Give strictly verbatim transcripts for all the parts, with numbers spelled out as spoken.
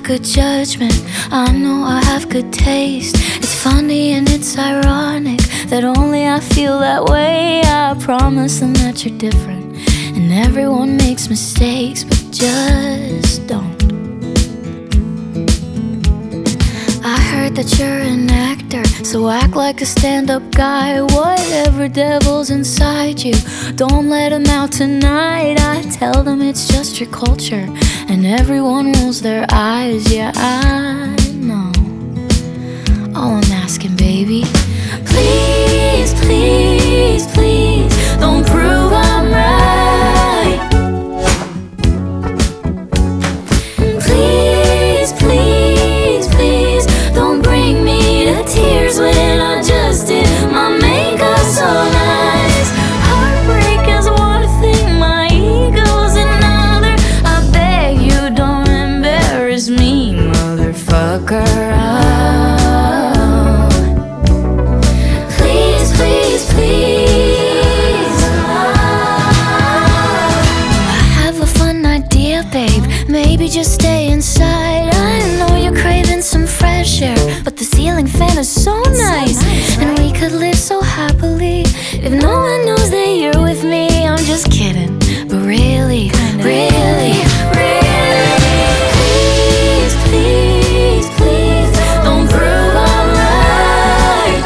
good judgment, I know I have good taste. It's funny and it's ironic that only I feel that way. I promise them that you're different, and everyone makes mistakes, but just don't. I heard that you're an actor, so act like a stand-up guy. Whatever devil's inside you, don't let him out tonight. I tell them it's just your culture, and everyone rolls their eyes. Yeah, I know. All I'm asking, baby, please, please, please, don't prove I'm right. Please, please, please, don't bring me to tears when I just did my makeup so nice. Heartbreak is one thing, my ego's another. I beg you don't embarrass me, motherfucker. Oh, please, please, please. I have a fun idea, babe. Maybe just stay inside. I know you're craving some fresh air, but the ceiling fan is so nice, and we could live so happily if no one knows that you're with me. I'm just kidding, but really, really, really, please, please, please, don't prove I'm right.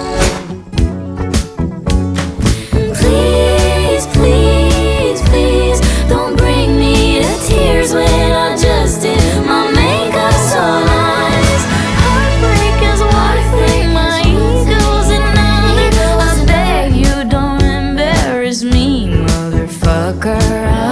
Please, please, please, don't bring me to tears when I just did my makeup so nice. Heartbreak is one thing, my ego's another. I beg you don't embarrass me, motherfucker.